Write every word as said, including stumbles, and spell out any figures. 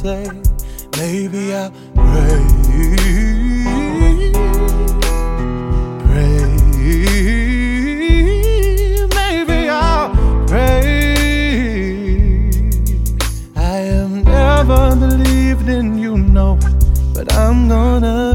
say, maybe I'll pray, pray, maybe I'll pray. I have never believed in you, no, but I'm gonna